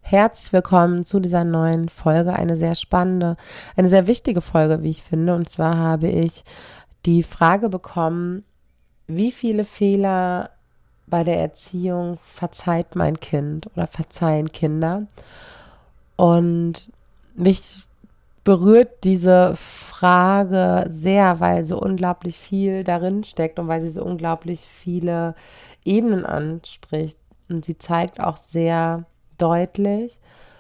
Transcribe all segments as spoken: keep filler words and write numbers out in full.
Herzlich willkommen zu dieser neuen Folge, eine sehr spannende, eine sehr wichtige Folge, wie ich finde. Und zwar habe ich die Frage bekommen, wie viele Fehler bei der Erziehung verzeiht mein Kind oder verzeihen Kinder? Und mich berührt diese Frage sehr, weil so unglaublich viel darin steckt und weil sie so unglaublich viele Ebenen anspricht. Und sie zeigt auch sehr deutlich,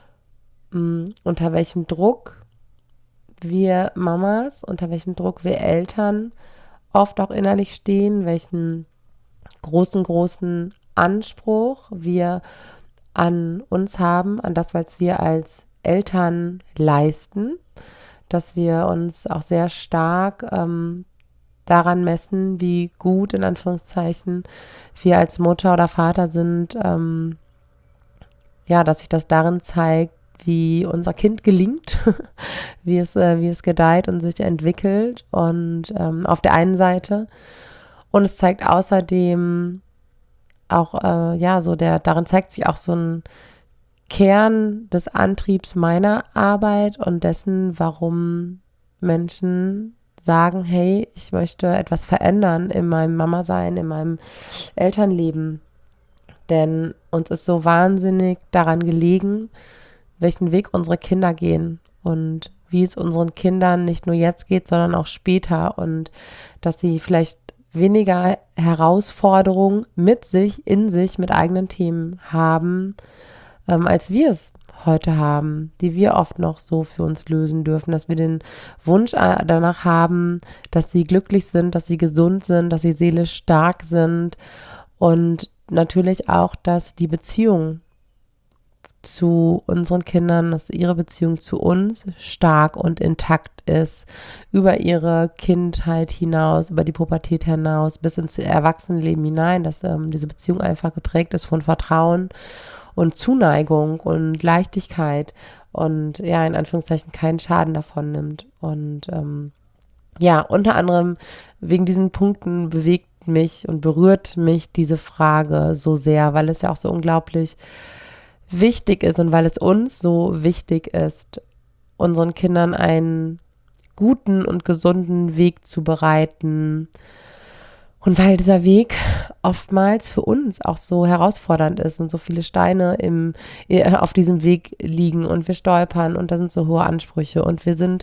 mh, unter welchem Druck wir Mamas, unter welchem Druck wir Eltern oft auch innerlich stehen, welchen großen, großen Anspruch wir an uns haben, an das, was wir als Eltern leisten, dass wir uns auch sehr stark ähm, daran messen, wie gut in Anführungszeichen wir als Mutter oder Vater sind, ähm, ja, dass sich das darin zeigt, wie unser Kind gelingt, wie es, äh, wie es gedeiht und sich entwickelt und ähm, auf der einen Seite. Und es zeigt außerdem auch, äh, ja, so der, darin zeigt sich auch so ein Kern des Antriebs meiner Arbeit und dessen, warum Menschen sagen, hey, ich möchte etwas verändern in meinem Mama-Sein, in meinem Elternleben. Denn uns ist so wahnsinnig daran gelegen, welchen Weg unsere Kinder gehen und wie es unseren Kindern nicht nur jetzt geht, sondern auch später und dass sie vielleicht weniger Herausforderungen mit sich, in sich, mit eigenen Themen haben, ähm, als wir es heute haben, die wir oft noch so für uns lösen dürfen, dass wir den Wunsch äh, danach haben, dass sie glücklich sind, dass sie gesund sind, dass sie seelisch stark sind und natürlich auch, dass die Beziehung zu unseren Kindern, dass ihre Beziehung zu uns stark und intakt ist, über ihre Kindheit hinaus, über die Pubertät hinaus, bis ins Erwachsenenleben hinein, dass ähm, diese Beziehung einfach geprägt ist von Vertrauen und Zuneigung und Leichtigkeit und ja, in Anführungszeichen keinen Schaden davon nimmt. Und ähm, ja, unter anderem wegen diesen Punkten bewegt mich und berührt mich diese Frage so sehr, weil es ja auch so unglaublich wichtig ist und weil es uns so wichtig ist, unseren Kindern einen guten und gesunden Weg zu bereiten. Und weil dieser Weg oftmals für uns auch so herausfordernd ist und so viele Steine im, auf diesem Weg liegen und wir stolpern und da sind so hohe Ansprüche und wir sind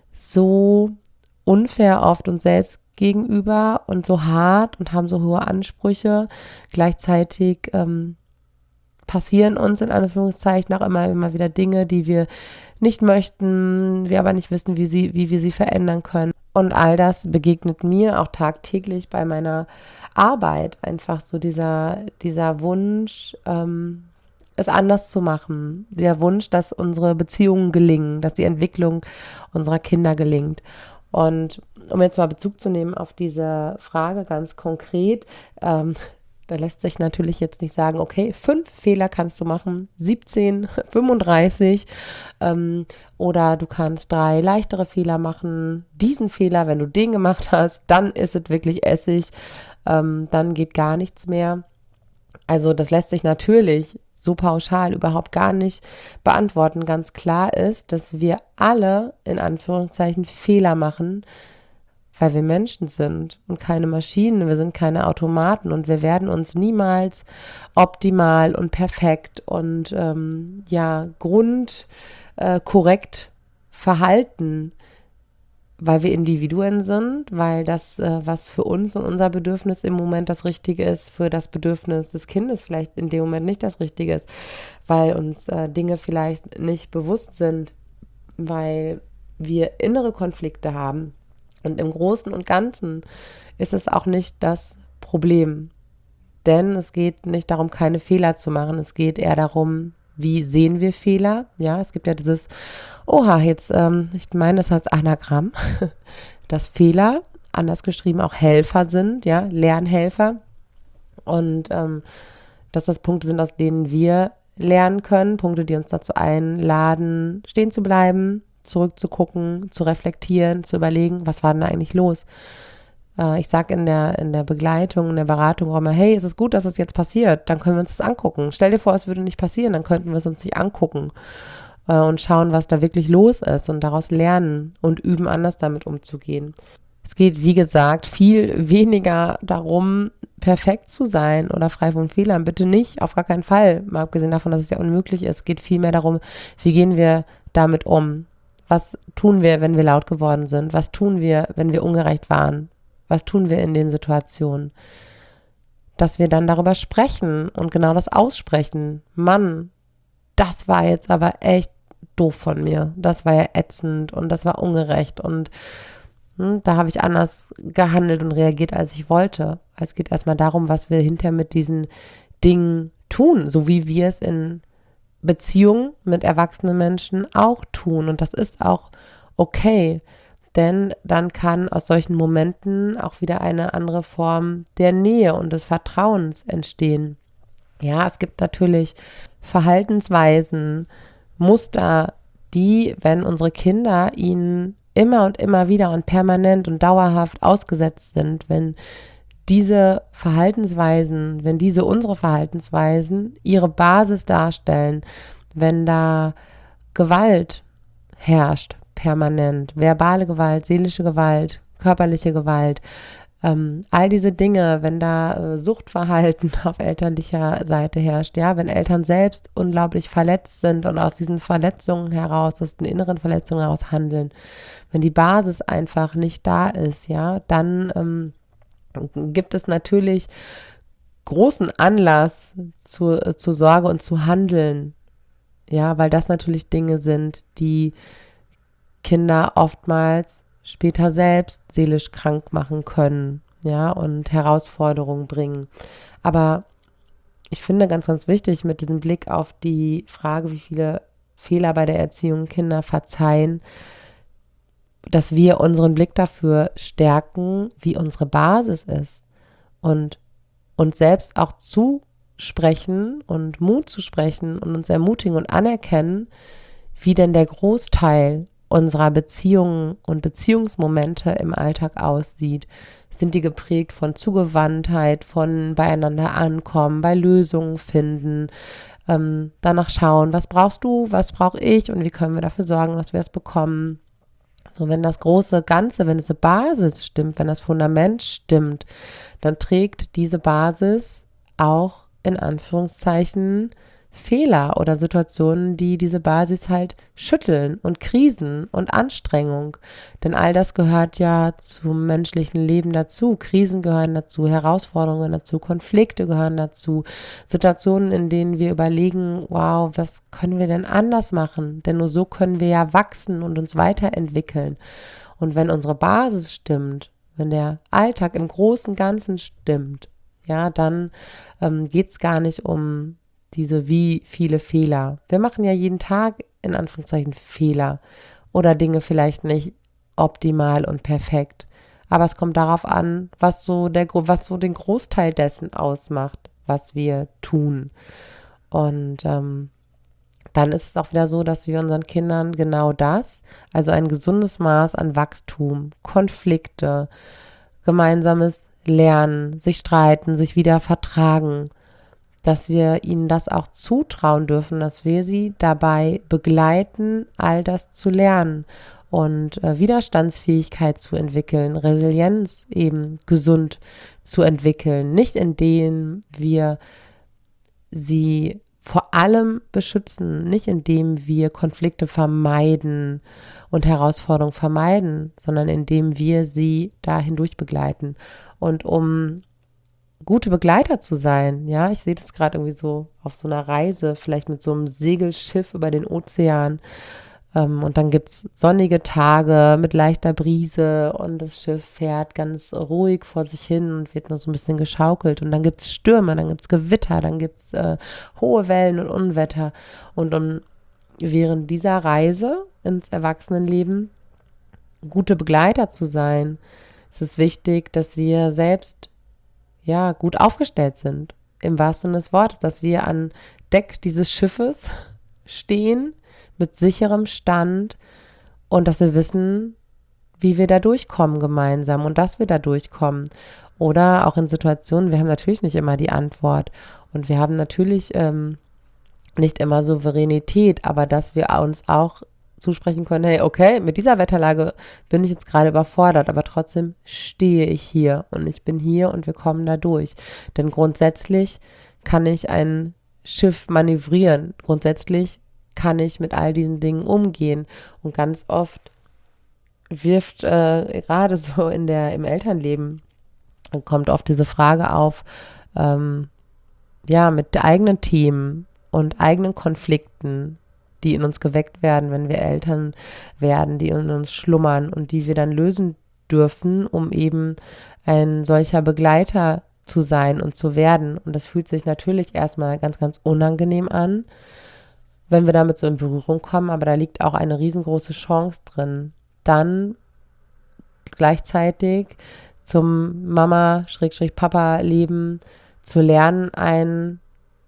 so unfair oft uns selbst gegenüber und so hart und haben so hohe Ansprüche. Gleichzeitig ähm, passieren uns in Anführungszeichen auch immer, immer wieder Dinge, die wir nicht möchten, wir aber nicht wissen, wie, sie, wie wir sie verändern können. Und all das begegnet mir auch tagtäglich bei meiner Arbeit. Einfach so dieser, dieser Wunsch, ähm, es anders zu machen. Der Wunsch, dass unsere Beziehungen gelingen, dass die Entwicklung unserer Kinder gelingt. Und um jetzt mal Bezug zu nehmen auf diese Frage ganz konkret, ähm, da lässt sich natürlich jetzt nicht sagen, okay, fünf Fehler kannst du machen, siebzehn, fünfunddreißig ähm, oder du kannst drei leichtere Fehler machen. Diesen Fehler, wenn du den gemacht hast, dann ist es wirklich Essig, ähm, dann geht gar nichts mehr. Also das lässt sich natürlich so pauschal überhaupt gar nicht beantworten. Ganz klar ist, dass wir alle in Anführungszeichen Fehler machen, weil wir Menschen sind und keine Maschinen, wir sind keine Automaten und wir werden uns niemals optimal und perfekt und ähm, ja, grundkorrekt äh, verhalten, weil wir Individuen sind, weil das, äh, was für uns und unser Bedürfnis im Moment das Richtige ist, für das Bedürfnis des Kindes vielleicht in dem Moment nicht das Richtige ist, weil uns äh, Dinge vielleicht nicht bewusst sind, weil wir innere Konflikte haben. Und im Großen und Ganzen ist es auch nicht das Problem. Denn es geht nicht darum, keine Fehler zu machen. Es geht eher darum, wie sehen wir Fehler. Ja, es gibt ja dieses, oha, jetzt, ähm, ich meine, das heißt Anagramm, dass Fehler, anders geschrieben, auch Helfer sind, ja, Lernhelfer. Und ähm, dass das Punkte sind, aus denen wir lernen können, Punkte, die uns dazu einladen, stehen zu bleiben, zurückzugucken, zu reflektieren, zu überlegen, was war denn da eigentlich los? Äh, ich sage in der, in der Begleitung, in der Beratung auch immer, hey, es ist gut, dass es jetzt passiert, dann können wir uns das angucken. Stell dir vor, es würde nicht passieren, dann könnten wir es uns nicht angucken äh, und schauen, was da wirklich los ist und daraus lernen und üben, anders damit umzugehen. Es geht, wie gesagt, viel weniger darum, perfekt zu sein oder frei von Fehlern. Bitte nicht, auf gar keinen Fall. Mal abgesehen davon, dass es ja unmöglich ist. Es geht vielmehr darum, wie gehen wir damit um? Was tun wir, wenn wir laut geworden sind? Was tun wir, wenn wir ungerecht waren? Was tun wir in den Situationen? Dass wir dann darüber sprechen und genau das aussprechen. Mann, das war jetzt aber echt doof von mir. Das war ja ätzend und das war ungerecht und hm, da habe ich anders gehandelt und reagiert, als ich wollte. Es geht erstmal darum, was wir hinterher mit diesen Dingen tun, so wie wir es in Beziehungen mit erwachsenen Menschen auch tun. Und das ist auch okay, denn dann kann aus solchen Momenten auch wieder eine andere Form der Nähe und des Vertrauens entstehen. Ja, es gibt natürlich Verhaltensweisen, Muster, die, wenn unsere Kinder ihnen immer und immer wieder und permanent und dauerhaft ausgesetzt sind, wenn diese Verhaltensweisen, wenn diese unsere Verhaltensweisen ihre Basis darstellen, wenn da Gewalt herrscht, permanent, verbale Gewalt, seelische Gewalt, körperliche Gewalt, ähm, all diese Dinge, wenn da äh, Suchtverhalten auf elterlicher Seite herrscht, ja, wenn Eltern selbst unglaublich verletzt sind und aus diesen Verletzungen heraus, aus den inneren Verletzungen heraus handeln, wenn die Basis einfach nicht da ist, ja, dann ähm, gibt es natürlich großen Anlass zu, äh, zu Sorge und zu handeln, ja, weil das natürlich Dinge sind, die Kinder oftmals später selbst seelisch krank machen können, ja, und Herausforderungen bringen. Aber ich finde ganz, ganz wichtig mit diesem Blick auf die Frage, wie viele Fehler bei der Erziehung Kinder verzeihen, dass wir unseren Blick dafür stärken, wie unsere Basis ist und uns selbst auch zusprechen und Mut zu sprechen und uns ermutigen und anerkennen, wie denn der Großteil unserer Beziehungen und Beziehungsmomente im Alltag aussieht. Sind die geprägt von Zugewandtheit, von beieinander ankommen, bei Lösungen finden, ähm, danach schauen, was brauchst du, was brauche ich und wie können wir dafür sorgen, dass wir es bekommen. So, wenn das große Ganze, wenn diese Basis stimmt, wenn das Fundament stimmt, dann trägt diese Basis auch in Anführungszeichen Fehler oder Situationen, die diese Basis halt schütteln und Krisen und Anstrengung. Denn all das gehört ja zum menschlichen Leben dazu. Krisen gehören dazu, Herausforderungen dazu, Konflikte gehören dazu, Situationen, in denen wir überlegen, wow, was können wir denn anders machen? Denn nur so können wir ja wachsen und uns weiterentwickeln. Und wenn unsere Basis stimmt, wenn der Alltag im großen Ganzen stimmt, ja, dann ähm, geht es gar nicht um diese wie viele Fehler. Wir machen ja jeden Tag in Anführungszeichen Fehler oder Dinge vielleicht nicht optimal und perfekt. Aber es kommt darauf an, was so der, was so den Großteil dessen ausmacht, was wir tun. Und ähm, dann ist es auch wieder so, dass wir unseren Kindern genau das, also ein gesundes Maß an Wachstum, Konflikte, gemeinsames Lernen, sich streiten, sich wieder vertragen, dass wir ihnen das auch zutrauen dürfen, dass wir sie dabei begleiten, all das zu lernen und äh, Widerstandsfähigkeit zu entwickeln, Resilienz eben gesund zu entwickeln, nicht indem wir sie vor allem beschützen, nicht indem wir Konflikte vermeiden und Herausforderungen vermeiden, sondern indem wir sie da hindurch begleiten. Und um gute Begleiter zu sein, ja, ich sehe das gerade irgendwie so auf so einer Reise, vielleicht mit so einem Segelschiff über den Ozean, ähm, und dann gibt es sonnige Tage mit leichter Brise und das Schiff fährt ganz ruhig vor sich hin und wird nur so ein bisschen geschaukelt und dann gibt es Stürme, dann gibt es Gewitter, dann gibt es äh, hohe Wellen und Unwetter und um während dieser Reise ins Erwachsenenleben gute Begleiter zu sein, ist es wichtig, dass wir selbst ja, gut aufgestellt sind, im wahrsten Sinne des Wortes, dass wir an Deck dieses Schiffes stehen, mit sicherem Stand und dass wir wissen, wie wir da durchkommen gemeinsam und dass wir da durchkommen. Oder auch in Situationen, wir haben natürlich nicht immer die Antwort und wir haben natürlich ähm, nicht immer Souveränität, aber dass wir uns auch zusprechen können, hey, okay, mit dieser Wetterlage bin ich jetzt gerade überfordert, aber trotzdem stehe ich hier und ich bin hier und wir kommen da durch. Denn grundsätzlich kann ich ein Schiff manövrieren. Grundsätzlich kann ich mit all diesen Dingen umgehen. Und ganz oft wirft äh, gerade so in der, im Elternleben kommt oft diese Frage auf, ähm, ja, mit eigenen Themen und eigenen Konflikten, die in uns geweckt werden, wenn wir Eltern werden, die in uns schlummern und die wir dann lösen dürfen, um eben ein solcher Begleiter zu sein und zu werden. Und das fühlt sich natürlich erstmal ganz, ganz unangenehm an, wenn wir damit so in Berührung kommen, aber da liegt auch eine riesengroße Chance drin, dann gleichzeitig zum Mama-Papa-Leben zu lernen, ein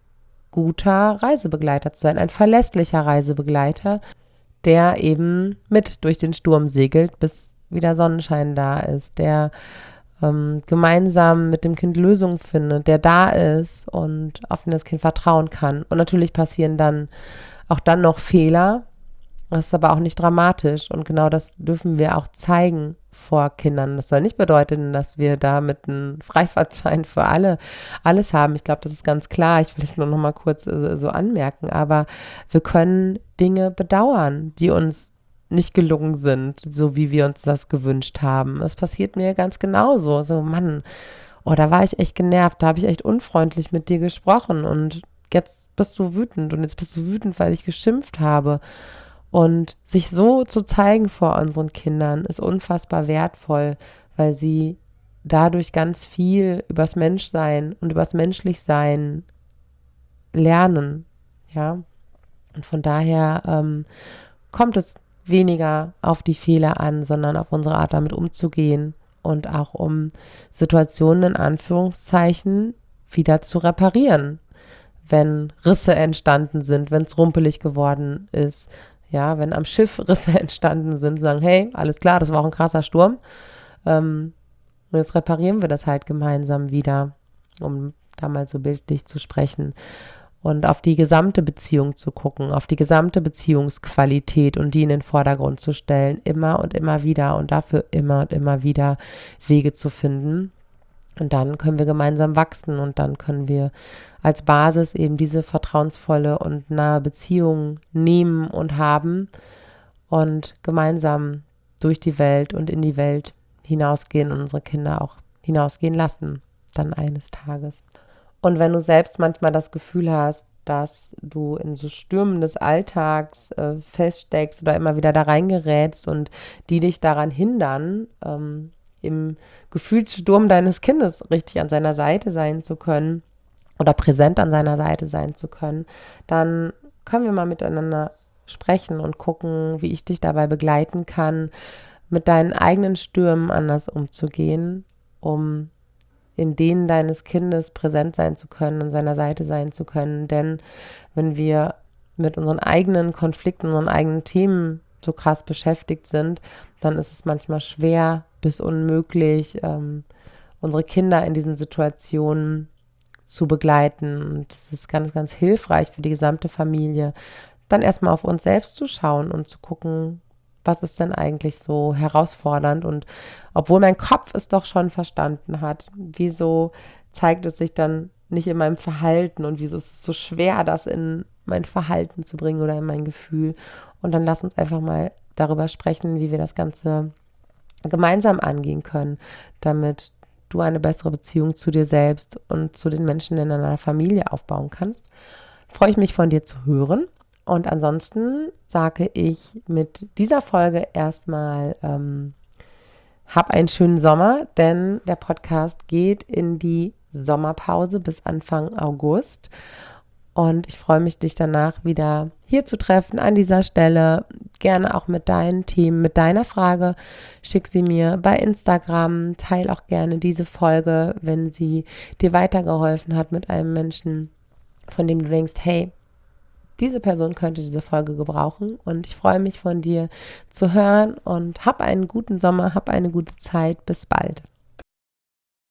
guter Reisebegleiter zu sein, ein verlässlicher Reisebegleiter, der eben mit durch den Sturm segelt, bis wieder Sonnenschein da ist, der ähm, gemeinsam mit dem Kind Lösungen findet, der da ist und auf den das Kind vertrauen kann. Und natürlich passieren dann auch dann noch Fehler, das ist aber auch nicht dramatisch und genau das dürfen wir auch zeigen vor Kindern. Das soll nicht bedeuten, dass wir damit einen Freifahrtschein für alle, alles haben. Ich glaube, das ist ganz klar. Ich will es nur noch mal kurz äh, so anmerken. Aber wir können Dinge bedauern, die uns nicht gelungen sind, so wie wir uns das gewünscht haben. Es passiert mir ganz genauso. So, Mann, oh, da war ich echt genervt. Da habe ich echt unfreundlich mit dir gesprochen und jetzt bist du wütend und jetzt bist du wütend, weil ich geschimpft habe. Und sich so zu zeigen vor unseren Kindern ist unfassbar wertvoll, weil sie dadurch ganz viel übers Menschsein und übers Menschlichsein lernen, ja. Und von daher ähm, kommt es weniger auf die Fehler an, sondern auf unsere Art damit umzugehen und auch um Situationen in Anführungszeichen wieder zu reparieren, wenn Risse entstanden sind, wenn es rumpelig geworden ist. Ja, wenn am Schiff Risse entstanden sind, sagen, hey, alles klar, das war auch ein krasser Sturm. Ähm, und jetzt reparieren wir das halt gemeinsam wieder, um da mal so bildlich zu sprechen. Und auf die gesamte Beziehung zu gucken, auf die gesamte Beziehungsqualität und die in den Vordergrund zu stellen, immer und immer wieder und dafür immer und immer wieder Wege zu finden. Und dann können wir gemeinsam wachsen und dann können wir als Basis eben diese vertrauensvolle und nahe Beziehung nehmen und haben und gemeinsam durch die Welt und in die Welt hinausgehen und unsere Kinder auch hinausgehen lassen, dann eines Tages. Und wenn du selbst manchmal das Gefühl hast, dass du in so Stürmen des Alltags äh, feststeckst oder immer wieder da reingerätst und die dich daran hindern, ähm, im Gefühlssturm deines Kindes richtig an seiner Seite sein zu können oder präsent an seiner Seite sein zu können, dann können wir mal miteinander sprechen und gucken, wie ich dich dabei begleiten kann, mit deinen eigenen Stürmen anders umzugehen, um in denen deines Kindes präsent sein zu können, an seiner Seite sein zu können. Denn wenn wir mit unseren eigenen Konflikten, unseren eigenen Themen so krass beschäftigt sind, dann ist es manchmal schwer bis unmöglich, ähm, unsere Kinder in diesen Situationen zu begleiten. Und das ist ganz, ganz hilfreich für die gesamte Familie, dann erstmal auf uns selbst zu schauen und zu gucken, was ist denn eigentlich so herausfordernd? Und obwohl mein Kopf es doch schon verstanden hat, wieso zeigt es sich dann nicht in meinem Verhalten und wieso ist es so schwer, das in mein Verhalten zu bringen oder in mein Gefühl? Und dann lass uns einfach mal darüber sprechen, wie wir das Ganze gemeinsam angehen können, damit du eine bessere Beziehung zu dir selbst und zu den Menschen in deiner Familie aufbauen kannst. Freue ich mich von dir zu hören. Und ansonsten sage ich mit dieser Folge erstmal, ähm, hab einen schönen Sommer, denn der Podcast geht in die Sommerpause bis Anfang August. Und ich freue mich, dich danach wieder hier zu treffen an dieser Stelle. Gerne auch mit deinen Themen, mit deiner Frage. Schick sie mir bei Instagram. Teil auch gerne diese Folge, wenn sie dir weitergeholfen hat mit einem Menschen, von dem du denkst, hey, diese Person könnte diese Folge gebrauchen. Und ich freue mich von dir zu hören und hab einen guten Sommer, hab eine gute Zeit. Bis bald.